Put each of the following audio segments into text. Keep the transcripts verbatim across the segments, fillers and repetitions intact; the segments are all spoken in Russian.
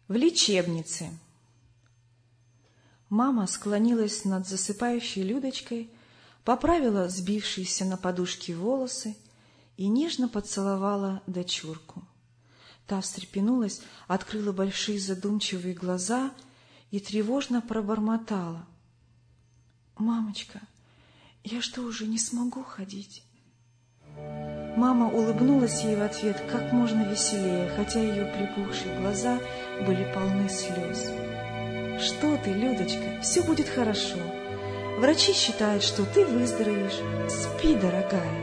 В лечебнице. Мама склонилась над засыпающей Людочкой, поправила сбившиеся на подушке волосы и нежно поцеловала дочурку. Та встрепенулась, открыла большие задумчивые глаза и тревожно пробормотала: «Мамочка, я что, уже не смогу ходить?» Мама улыбнулась ей в ответ как можно веселее, хотя ее припухшие глаза были полны слез. «Что ты, Людочка, все будет хорошо. Врачи считают, что ты выздоровеешь. Спи, дорогая».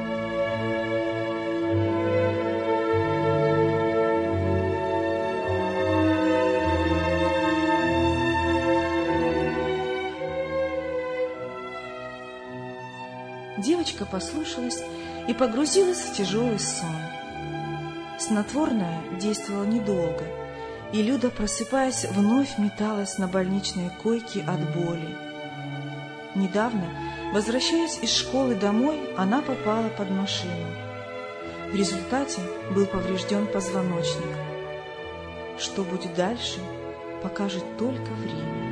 Девочка послушалась и погрузилась в тяжелый сон. Снотворное действовало недолго, и Люда, просыпаясь, вновь металась на больничной койке от боли. Недавно, возвращаясь из школы домой, она попала под машину. В результате был поврежден позвоночник. Что будет дальше, покажет только время.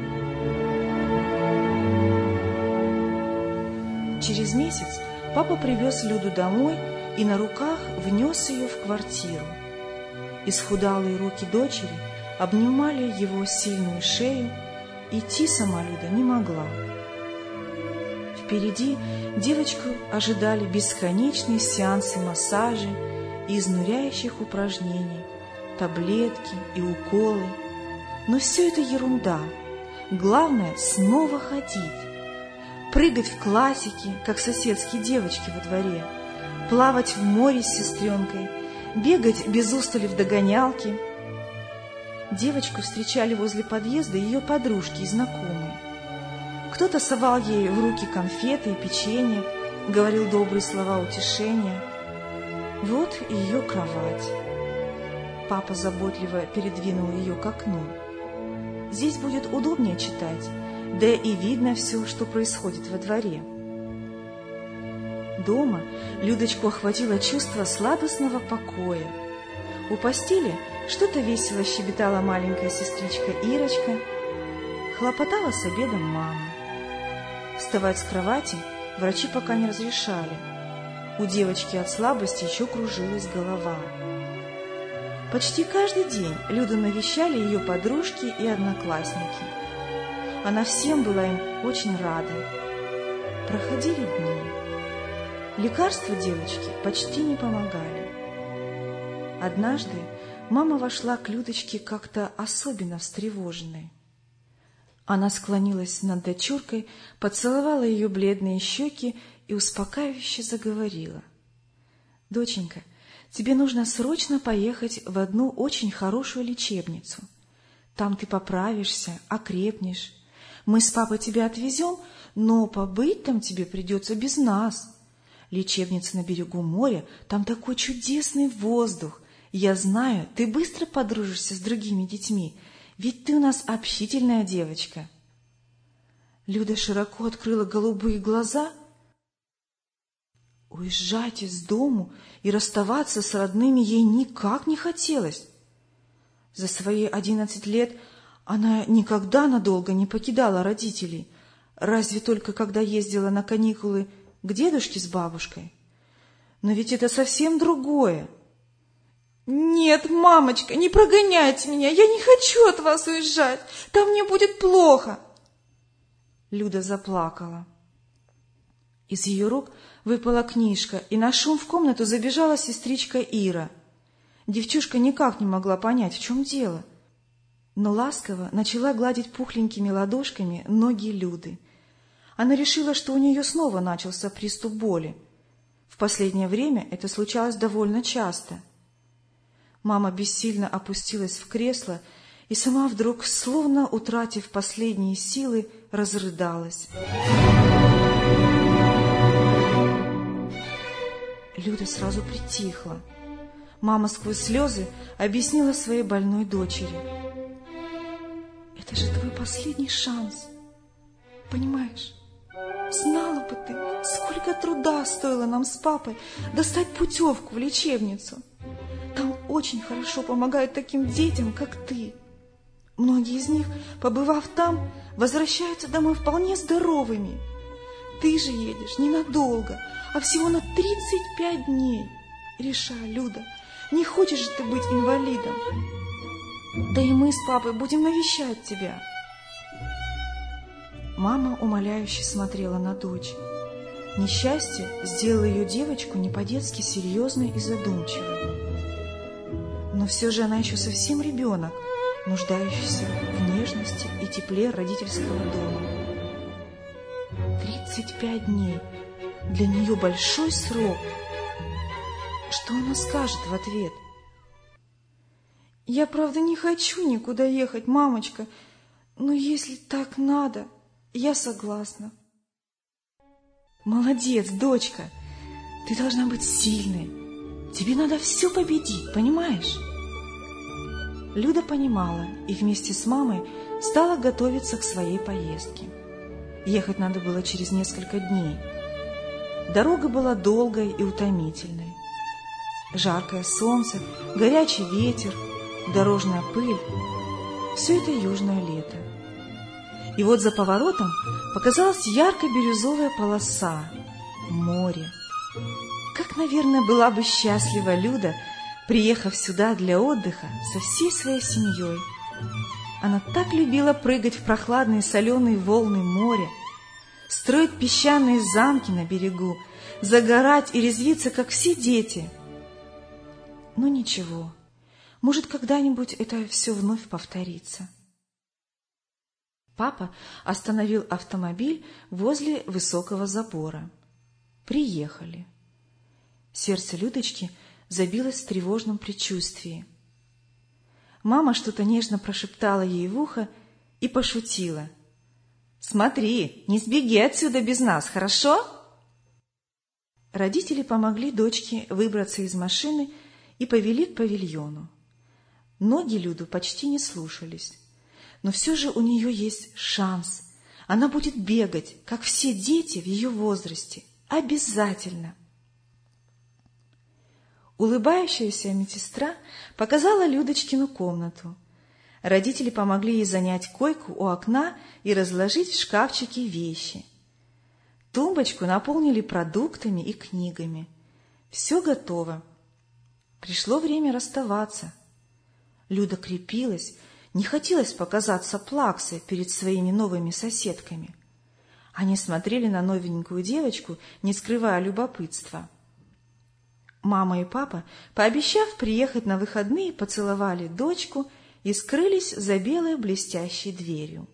Через месяц папа привез Люду домой и на руках внес ее в квартиру. Исхудалые руки дочери обнимали его сильную шею, идти сама Люда не могла. Впереди девочку ожидали бесконечные сеансы массажа и изнуряющих упражнений, таблетки и уколы. Но все это ерунда. Главное — снова ходить. Прыгать в классики, как соседские девочки во дворе, плавать в море с сестренкой, бегать без устали в догонялки. Девочку встречали возле подъезда ее подружки и знакомые. Кто-то совал ей в руки конфеты и печенье, говорил добрые слова утешения. Вот и ее кровать. Папа заботливо передвинул ее к окну. Здесь будет удобнее читать, да и видно все, что происходит во дворе. Дома Людочку охватило чувство сладостного покоя. У постели что-то весело щебетала маленькая сестричка Ирочка, хлопотала с обедом мама. Вставать с кровати врачи пока не разрешали. У девочки от слабости еще кружилась голова. Почти каждый день Люду навещали ее подружки и одноклассники. Она всем была им очень рада. Проходили дни. Лекарства девочке почти не помогали. Однажды мама вошла к Людочке как-то особенно встревоженной. Она склонилась над дочуркой, поцеловала ее бледные щеки и успокаивающе заговорила: «Доченька, тебе нужно срочно поехать в одну очень хорошую лечебницу. Там ты поправишься, окрепнешь. Мы с папой тебя отвезем, но побыть там тебе придется без нас. Лечебница на берегу моря, там такой чудесный воздух. Я знаю, ты быстро подружишься с другими детьми, ведь ты у нас общительная девочка». Люда широко открыла голубые глаза. Уезжать из дому и расставаться с родными ей никак не хотелось. За свои одиннадцать лет она никогда надолго не покидала родителей, разве только когда ездила на каникулы к дедушке с бабушкой. Но ведь это совсем другое. «Нет, мамочка, не прогоняйте меня, я не хочу от вас уезжать, там мне будет плохо!» Люда заплакала. Из ее рук выпала книжка, и на шум в комнату забежала сестричка Ира. Девчушка никак не могла понять, в чем дело, но ласково начала гладить пухленькими ладошками ноги Люды. Она решила, что у нее снова начался приступ боли. В последнее время это случалось довольно часто. Мама бессильно опустилась в кресло и сама вдруг, словно утратив последние силы, разрыдалась. Люда сразу притихла. Мама сквозь слезы объяснила своей больной дочери: «Это же твой последний шанс, понимаешь? Знала бы ты, сколько труда стоило нам с папой достать путевку в лечебницу. Там очень хорошо помогают таким детям, как ты. Многие из них, побывав там, возвращаются домой вполне здоровыми. Ты же едешь ненадолго, а всего на тридцать пять дней. Решай, Люда, не хочешь же ты быть инвалидом? Да и мы с папой будем навещать тебя. Мама умоляюще смотрела на дочь. Несчастье сделало ее девочку не по-детски серьезной и задумчивой. Но все же она еще совсем ребенок, нуждающийся в нежности и тепле родительского дома. Тридцать пять дней. Для нее большой срок. Что она скажет в ответ? Я, правда, не хочу никуда ехать, мамочка, но если так надо, я согласна. Молодец, дочка. Ты должна быть сильной. Тебе надо все победить, понимаешь? Люда понимала и вместе с мамой стала готовиться к своей поездке. Ехать надо было через несколько дней. Дорога была долгой и утомительной. Жаркое солнце, горячий ветер, дорожная пыль – все это южное лето. И вот за поворотом показалась ярко-бирюзовая полоса – море. Как, наверное, была бы счастлива Люда, приехав сюда для отдыха со всей своей семьей. Она так любила прыгать в прохладные соленые волны моря, строить песчаные замки на берегу, загорать и резвиться, как все дети. Но ничего, может, когда-нибудь это все вновь повторится. Папа остановил автомобиль возле высокого забора. Приехали. Сердце Людочки забилось в тревожном предчувствии. Мама что-то нежно прошептала ей в ухо и пошутила. «Смотри, не сбеги отсюда без нас, хорошо?» Родители помогли дочке выбраться из машины и повели к павильону. Ноги Люду почти не слушались, но все же у нее есть шанс. Она будет бегать, как все дети в ее возрасте. Обязательно. Улыбающаяся медсестра показала Людочкину комнату. Родители помогли ей занять койку у окна и разложить в шкафчике вещи. Тумбочку наполнили продуктами и книгами. Все готово. Пришло время расставаться. Люда крепилась, не хотелось показаться плаксой перед своими новыми соседками. Они смотрели на новенькую девочку, не скрывая любопытства. Мама и папа, пообещав приехать на выходные, поцеловали дочку и скрылись за белой блестящей дверью.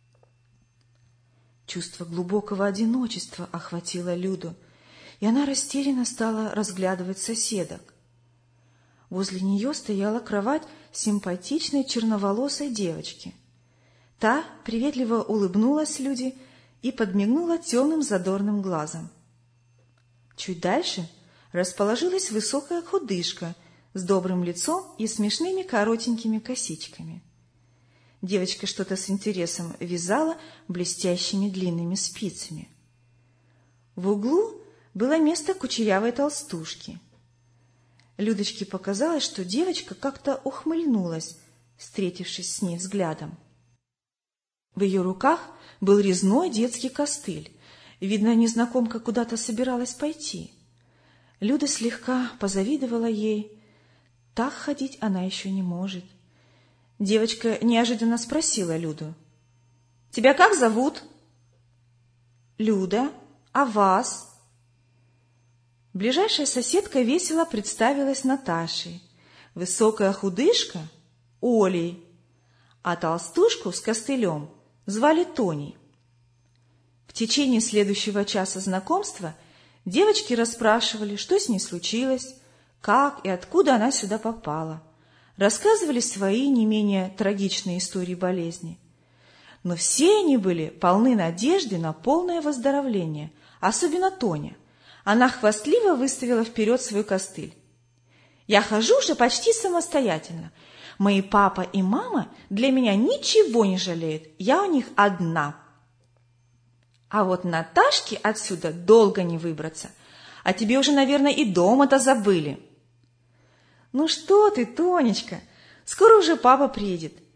Чувство глубокого одиночества охватило Люду, и она растерянно стала разглядывать соседок. Возле нее стояла кровать симпатичной черноволосой девочки. Та приветливо улыбнулась Люде и подмигнула темным задорным глазом. Чуть дальше расположилась высокая худышка с добрым лицом и смешными коротенькими косичками. Девочка что-то с интересом вязала блестящими длинными спицами. В углу было место кучерявой толстушки. Людочке показалось, что девочка как-то ухмыльнулась, встретившись с ней взглядом. В ее руках был резной детский костыль. Видно, незнакомка куда-то собиралась пойти. Люда слегка позавидовала ей. Так ходить она еще не может. Девочка неожиданно спросила Люду. «Тебя как зовут?» «Люда. А вас?» Ближайшая соседка весело представилась Наташей, высокая худышка — Олей, а толстушку с костылем звали Тоней. В течение следующего часа знакомства девочки расспрашивали, что с ней случилось, как и откуда она сюда попала, рассказывали свои не менее трагичные истории болезни. Но все они были полны надежды на полное выздоровление, особенно Тоня. Она хвастливо выставила вперед свой костыль. «Я хожу уже почти самостоятельно. Мои папа и мама для меня ничего не жалеют. Я у них одна. А вот Наташке отсюда долго не выбраться. А тебе уже, наверное, и дома-то забыли». «Ну что ты, Тонечка, скоро уже папа приедет.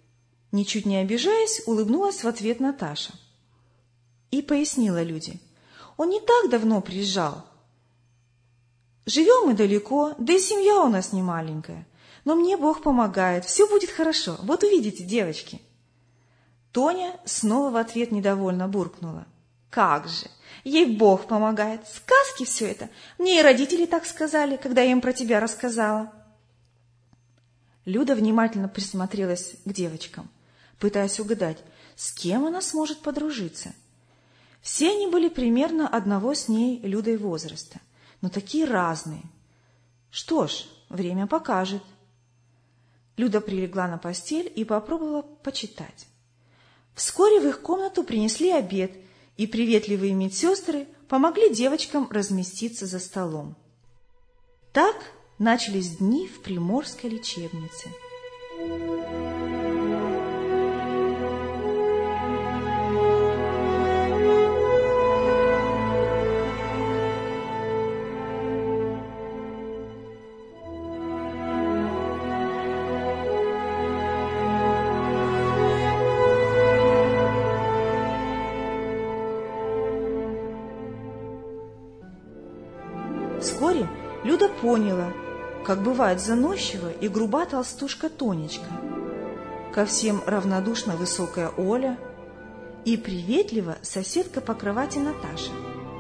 Ничуть не обижаясь, улыбнулась в ответ Наташа и пояснила Люде: он не так давно приезжал. Живем мы далеко, да и семья у нас не маленькая. Но мне Бог помогает, все будет хорошо, вот увидите, девочки. Тоня снова в ответ недовольно буркнула: как же, ей Бог помогает, сказки все это. Мне и родители так сказали, когда я им про тебя рассказала. Люда внимательно присмотрелась к девочкам, пытаясь угадать, с кем она сможет подружиться. Все они были примерно одного с ней, Людой, возраста, но такие разные. Что ж, время покажет. Люда прилегла на постель и попробовала почитать. Вскоре в их комнату принесли обед, и приветливые медсестры помогли девочкам разместиться за столом. Так начались дни в приморской лечебнице. Вскоре Люда поняла, как бывает заносчива и груба толстушка Тонечка, ко всем равнодушна высокая Оля и приветлива соседка по кровати Наташа.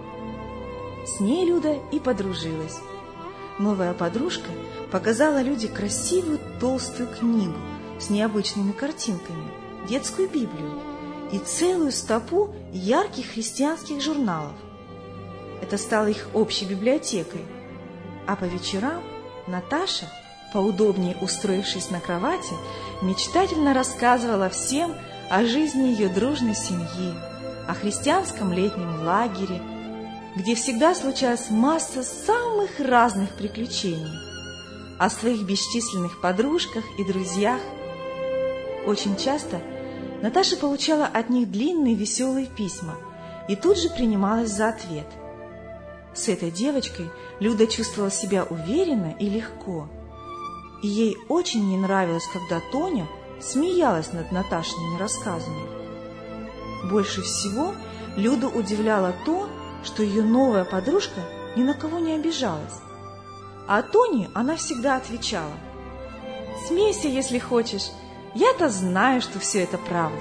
С ней Люда и подружилась. Новая подружка показала Люде красивую толстую книгу с необычными картинками, детскую Библию и целую стопу ярких христианских журналов. Это стало их общей библиотекой. А по вечерам Наташа, поудобнее устроившись на кровати, мечтательно рассказывала всем о жизни ее дружной семьи, о христианском летнем лагере, где всегда случалась масса самых разных приключений, о своих бесчисленных подружках и друзьях. Очень часто Наташа получала от них длинные веселые письма и тут же принималась за ответ. С этой девочкой Люда чувствовала себя уверенно и легко. И ей очень не нравилось, когда Тоня смеялась над Наташиными рассказами. Больше всего Люду удивляло то, что ее новая подружка ни на кого не обижалась. А Тоне она всегда отвечала: «Смейся, если хочешь, я-то знаю, что все это правда».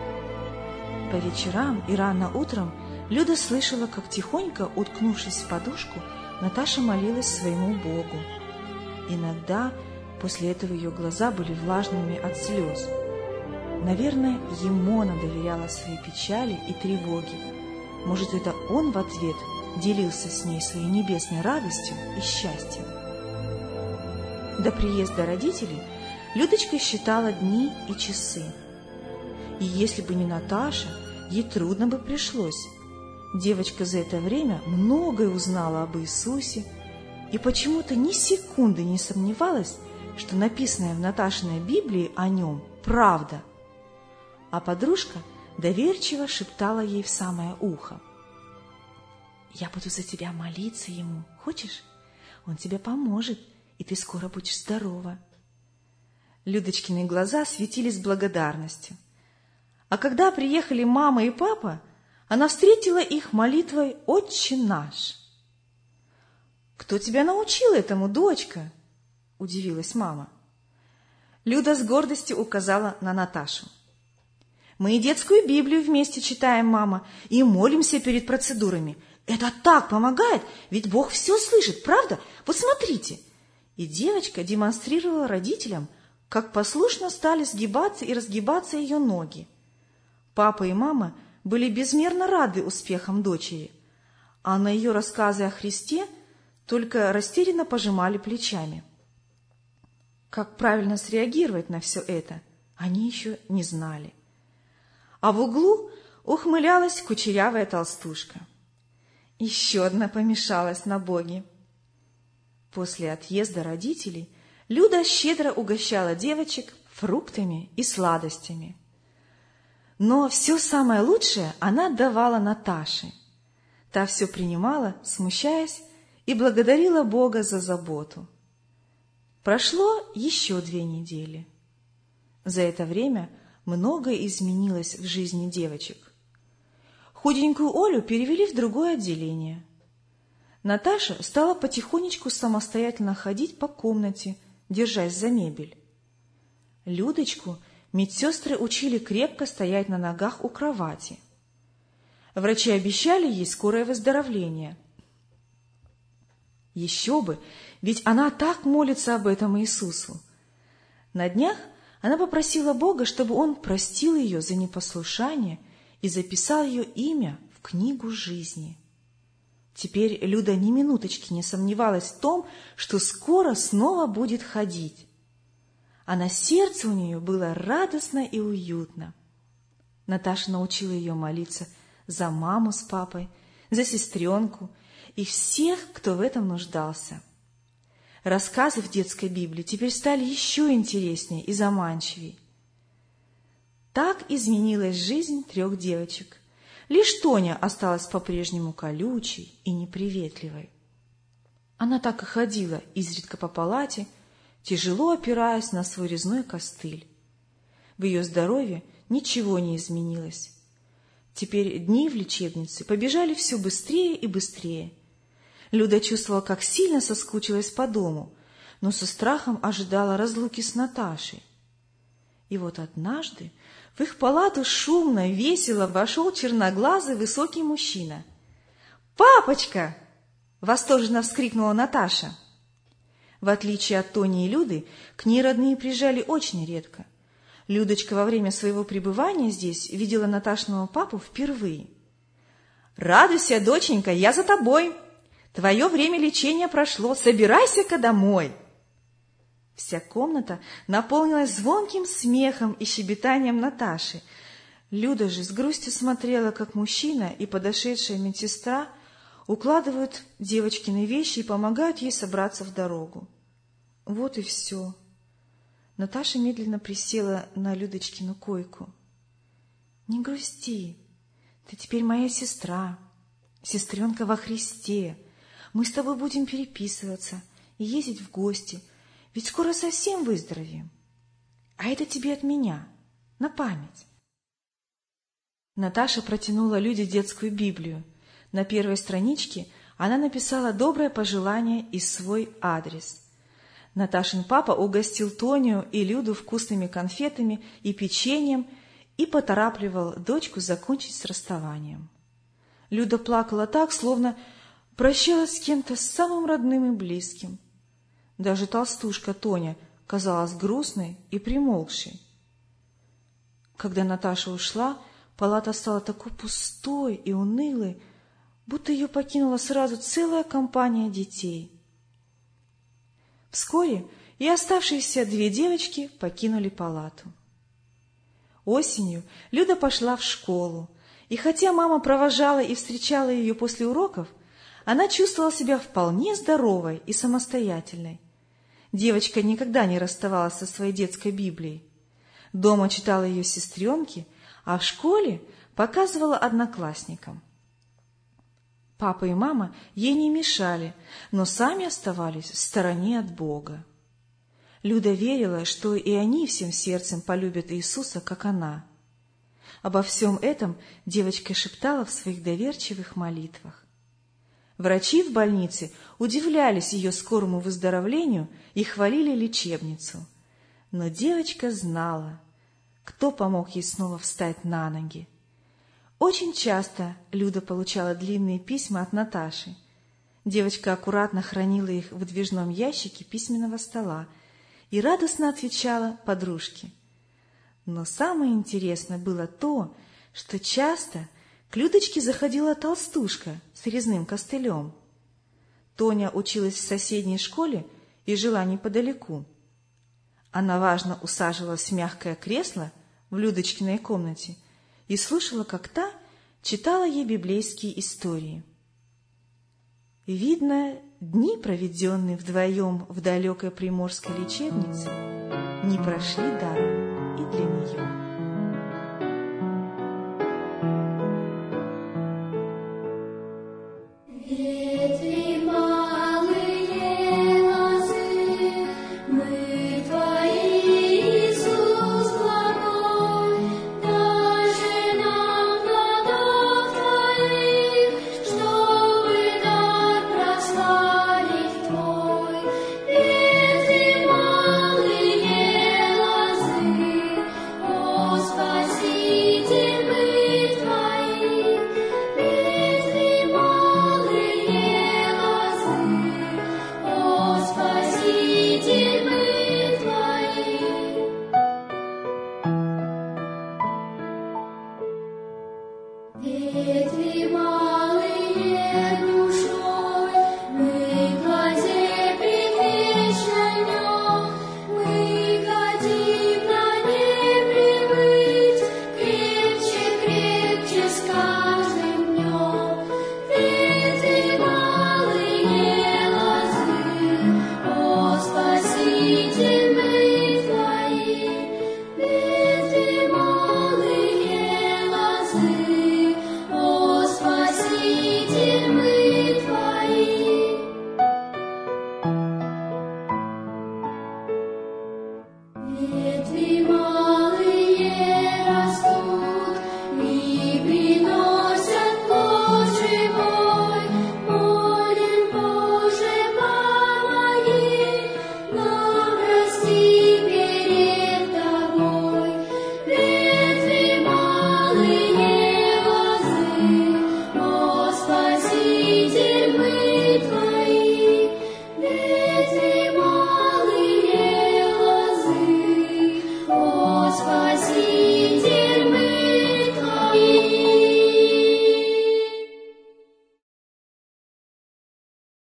По вечерам и рано утром Люда слышала, как тихонько, уткнувшись в подушку, Наташа молилась своему Богу. Иногда после этого ее глаза были влажными от слез. Наверное, ему она доверяла свои печали и тревоги. Может, это он в ответ делился с ней своей небесной радостью и счастьем. До приезда родителей Людочка считала дни и часы. И если бы не Наташа, ей трудно бы пришлось. Девочка за это время многое узнала об Иисусе и почему-то ни секунды не сомневалась, что написанное в Наташиной Библии о нем правда. А подружка доверчиво шептала ей в самое ухо: «Я буду за тебя молиться ему, хочешь? Он тебе поможет, и ты скоро будешь здорова». Людочкины глаза светились благодарностью. А когда приехали мама и папа, она встретила их молитвой «Отче наш». «Кто тебя научил этому, дочка?» – удивилась мама. Люда с гордостью указала на Наташу. «Мы и детскую Библию вместе читаем, мама, и молимся перед процедурами. Это так помогает, ведь Бог все слышит, правда? Вот смотрите!» И девочка демонстрировала родителям, как послушно стали сгибаться и разгибаться ее ноги. Папа и мама были безмерно рады успехам дочери, а на ее рассказы о Христе только растерянно пожимали плечами. Как правильно среагировать на все это, они еще не знали. А в углу ухмылялась кучерявая толстушка. Еще одна помешалась на Боге. После отъезда родителей Люда щедро угощала девочек фруктами и сладостями. Но все самое лучшее она давала Наташе. Та все принимала, смущаясь, и благодарила Бога за заботу. Прошло еще две недели. За это время многое изменилось в жизни девочек. Худенькую Олю перевели в другое отделение. Наташа стала потихонечку самостоятельно ходить по комнате, держась за мебель. Людочку медсестры учили крепко стоять на ногах у кровати. Врачи обещали ей скорое выздоровление. Еще бы, ведь она так молится об этом Иисусу. На днях она попросила Бога, чтобы Он простил ее за непослушание и записал ее имя в книгу жизни. Теперь Люда ни минуточки не сомневалась в том, что скоро снова будет ходить. А на сердце у нее было радостно и уютно. Наташа научила ее молиться за маму с папой, за сестренку и всех, кто в этом нуждался. Рассказы в детской Библии теперь стали еще интереснее и заманчивее. Так изменилась жизнь трех девочек. Лишь Тоня осталась по-прежнему колючей и неприветливой. Она так и ходила изредка по палате, тяжело опираясь на свой резной костыль. В ее здоровье ничего не изменилось. Теперь дни в лечебнице побежали все быстрее и быстрее. Люда чувствовала, как сильно соскучилась по дому, но со страхом ожидала разлуки с Наташей. И вот однажды в их палату шумно, весело вошел черноглазый высокий мужчина. «Папочка!» — восторженно вскрикнула Наташа. В отличие от Тони и Люды, к ней родные приезжали очень редко. Людочка во время своего пребывания здесь видела Наташиного папу впервые. «Радуйся, доченька, я за тобой! Твое время лечения прошло, собирайся-ка домой!» Вся комната наполнилась звонким смехом и щебетанием Наташи. Люда же с грустью смотрела, как мужчина и подошедшая медсестра укладывают девочкины вещи и помогают ей собраться в дорогу. Вот и все. Наташа медленно присела на Людочкину койку. «Не грусти, ты теперь моя сестра, сестренка во Христе. Мы с тобой будем переписываться и ездить в гости, ведь скоро совсем выздоровеем. А это тебе от меня, на память». Наташа протянула Люде детскую Библию. На первой страничке она написала доброе пожелание и свой адрес. Наташин папа угостил Тоню и Люду вкусными конфетами и печеньем и поторапливал дочку закончить с расставанием. Люда плакала так, словно прощалась с кем-то самым родным и близким. Даже толстушка Тоня казалась грустной и примолкшей. Когда Наташа ушла, палата стала такой пустой и унылой, будто ее покинула сразу целая компания детей. Вскоре и оставшиеся две девочки покинули палату. Осенью Люда пошла в школу, и хотя мама провожала и встречала ее после уроков, она чувствовала себя вполне здоровой и самостоятельной. Девочка никогда не расставалась со своей детской Библией. Дома читала ее сестренке, а в школе показывала одноклассникам. Папа и мама ей не мешали, но сами оставались в стороне от Бога. Люда верила, что и они всем сердцем полюбят Иисуса, как она. Обо всем этом девочка шептала в своих доверчивых молитвах. Врачи в больнице удивлялись ее скорому выздоровлению и хвалили лечебницу. Но девочка знала, кто помог ей снова встать на ноги. Очень часто Люда получала длинные письма от Наташи. Девочка аккуратно хранила их в выдвижном ящике письменного стола и радостно отвечала подружке. Но самое интересное было то, что часто к Людочке заходила толстушка с резным костылем. Тоня училась в соседней школе и жила неподалеку. Она важно усаживалась в мягкое кресло в Людочкиной комнате и слушала, как та читала ей библейские истории. Видно, дни, проведенные вдвоем в далекой приморской лечебнице, не прошли даром.